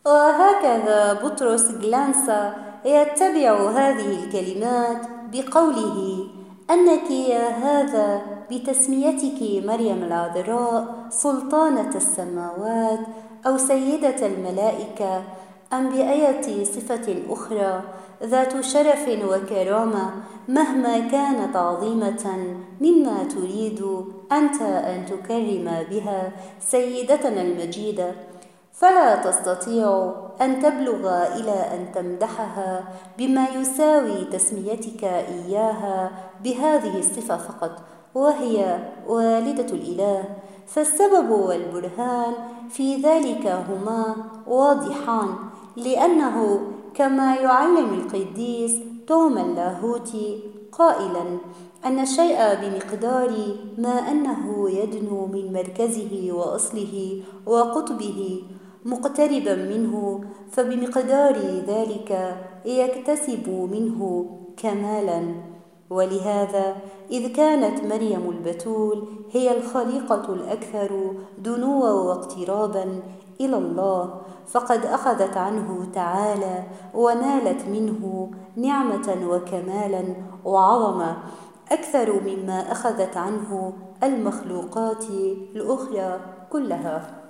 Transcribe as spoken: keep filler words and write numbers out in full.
وهكذا بطرس جلانسا يتبع هذه الكلمات بقوله: أنك يا هذا بتسميتك مريم العذراء سلطانة السماوات أو سيدة الملائكة، أم بأية صفة أخرى ذات شرف وكرامة مهما كانت عظيمة مما تريد أنت أن تكرم بها سيدتنا المجيدة، فلا تستطيع أن تبلغ إلى أن تمدحها بما يساوي تسميتك إياها بهذه الصفة فقط، وهي والدة الإله. فالسبب والبرهان في ذلك هما واضحان، لأنه كما يعلم القديس توما اللاهوتي قائلا أن الشيء بمقدار ما أنه يدنو من مركزه وأصله وقطبه مقتربا منه، فبمقدار ذلك يكتسب منه كمالا. ولهذا إذ كانت مريم البتول هي الخليقة الأكثر دنوا واقترابا إلى الله، فقد أخذت عنه تعالى ونالت منه نعمة وكمالا وعظمة أكثر مما أخذت عنه المخلوقات الأخرى كلها.